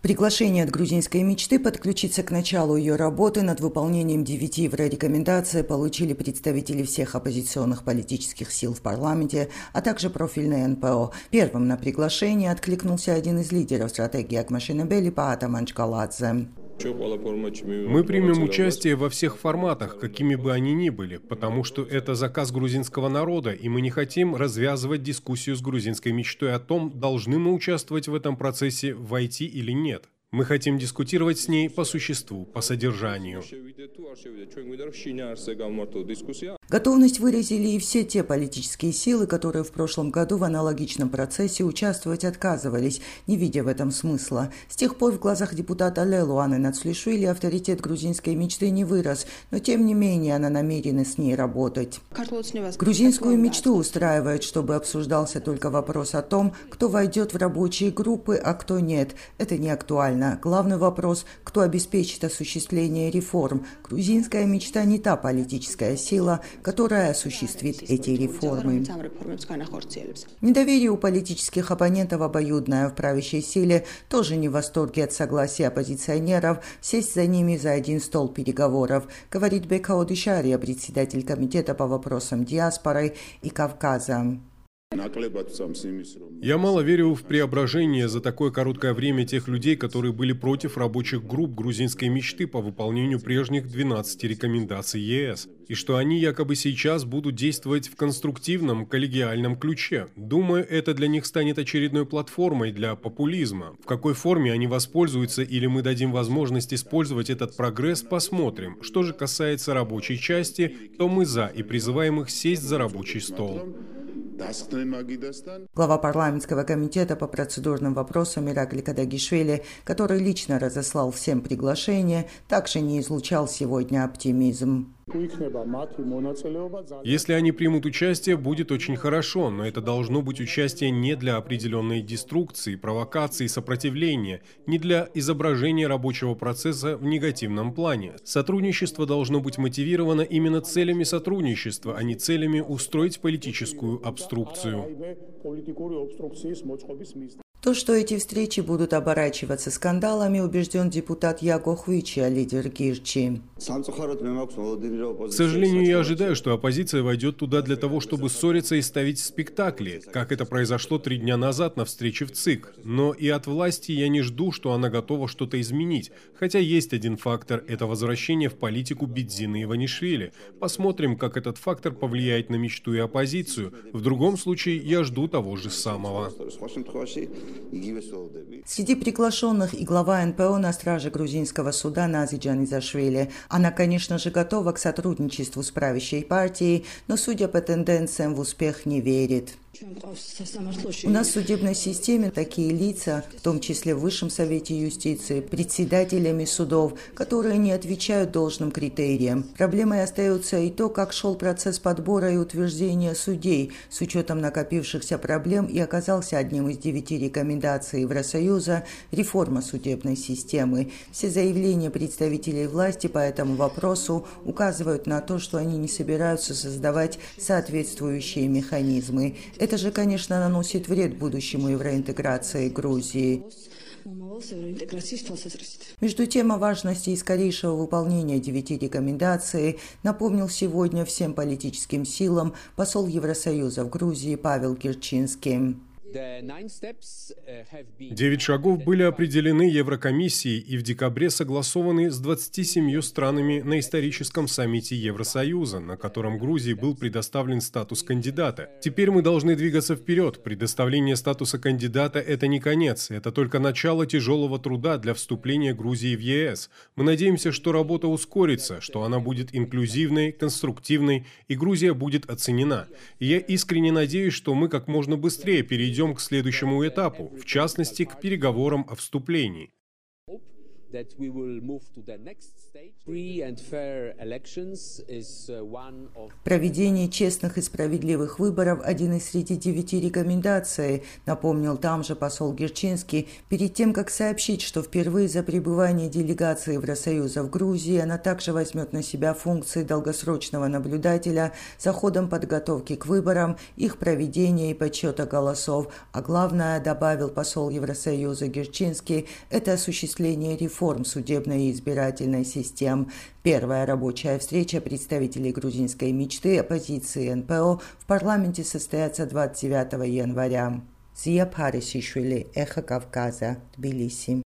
Приглашение от грузинской мечты подключиться к началу ее работы над выполнением 9 еврорекомендаций получили представители всех оппозиционных политических сил в парламенте, а также профильные НПО. Первым на приглашение откликнулся один из лидеров стратегии Акмашинебели Паата Манчкаладзе. Мы примем участие во всех форматах, какими бы они ни были, потому что это заказ грузинского народа, и мы не хотим развязывать дискуссию с грузинской мечтой о том, должны мы участвовать в этом процессе, войти или нет. Мы хотим дискутировать с ней по существу, по содержанию. Готовность выразили и все те политические силы, которые в прошлом году в аналогичном процессе участвовать отказывались, не видя в этом смысла. С тех пор в глазах депутата Лелуаны Нацлишвили авторитет грузинской мечты не вырос, но тем не менее она намерена с ней работать. Грузинскую мечту устраивает, чтобы обсуждался только вопрос о том, кто войдет в рабочие группы, а кто нет. Это не актуально. Главный вопрос – кто обеспечит осуществление реформ. Грузинская мечта не та политическая сила, которая осуществит эти реформы. Недоверие у политических оппонентов обоюдное. В правящей силе тоже не в восторге от согласия оппозиционеров сесть за ними за один стол переговоров, говорит Бека Одишария, председатель комитета по вопросам диаспоры и Кавказа. Я мало верю в преображение за такое короткое время тех людей, которые были против рабочих групп грузинской мечты по выполнению прежних 12 рекомендаций ЕС, и что они якобы сейчас будут действовать в конструктивном, коллегиальном ключе. Думаю, это для них станет очередной платформой для популизма. В какой форме они воспользуются или мы дадим возможность использовать этот прогресс, посмотрим. Что же касается рабочей части, то мы за и призываем их сесть за рабочий стол. Глава парламентского комитета по процедурным вопросам Иракли Кадагишвили, который лично разослал всем приглашения, также не излучал сегодня оптимизм. Если они примут участие, будет очень хорошо, но это должно быть участие не для определенной деструкции, провокации, сопротивления, не для изображения рабочего процесса в негативном плане. Сотрудничество должно быть мотивировано именно целями сотрудничества, а не целями устроить политическую обструкцию. То, что эти встречи будут оборачиваться скандалами, убежден депутат Яго Хвича, лидер Гирчи. К сожалению, я ожидаю, что оппозиция войдет туда для того, чтобы ссориться и ставить спектакли, как это произошло 3 дня назад на встрече в ЦИК. Но и от власти я не жду, что она готова что-то изменить. Хотя есть один фактор – это возвращение в политику Бидзины Иванишвили. Посмотрим, как этот фактор повлияет на мечту и оппозицию. В другом случае я жду того же самого. Среди приглашенных и глава НПО на страже грузинского суда Нази Джанизашвили. Она, конечно же, готова к сотрудничеству с правящей партией, но, судя по тенденциям, в успех не верит. У нас в судебной системе такие лица, в том числе в Высшем совете юстиции, председателями судов, которые не отвечают должным критериям. Проблемой остается и то, как шел процесс подбора и утверждения судей, с учетом накопившихся проблем, и оказался одним из 9 рекомендаций Евросоюза реформа судебной системы. Все заявления представителей власти по этому вопросу указывают на то, что они не собираются создавать соответствующие механизмы. Это же, конечно, наносит вред будущему евроинтеграции Грузии. Между тем, о важности и скорейшего выполнения 9 рекомендаций напомнил сегодня всем политическим силам посол Евросоюза в Грузии Павел Кирчинский. 9 шагов были определены Еврокомиссией и в декабре согласованы с 27 странами на историческом саммите Евросоюза, на котором Грузии был предоставлен статус кандидата. Теперь мы должны двигаться вперед. Предоставление статуса кандидата – это не конец, это только начало тяжелого труда для вступления Грузии в ЕС. Мы надеемся, что работа ускорится, что она будет инклюзивной, конструктивной, и Грузия будет оценена. И я искренне надеюсь, что мы как можно быстрее перейдем к следующему этапу, в частности, к переговорам о вступлении. Проведение честных и справедливых выборов – один из среди 9 рекомендаций, напомнил там же посол Герчинский, перед тем, как сообщить, что впервые за пребывание делегации Евросоюза в Грузии она также возьмет на себя функции долгосрочного наблюдателя за ходом подготовки к выборам, их проведения и подсчета голосов. А главное, добавил посол Евросоюза Герчинский, это осуществление реформ судебной и избирательной систем. Первая рабочая встреча представителей грузинской мечты оппозиции НПО в парламенте состоится 29 января. Зия Парисишвили, Эхо Кавказа, Тбилиси.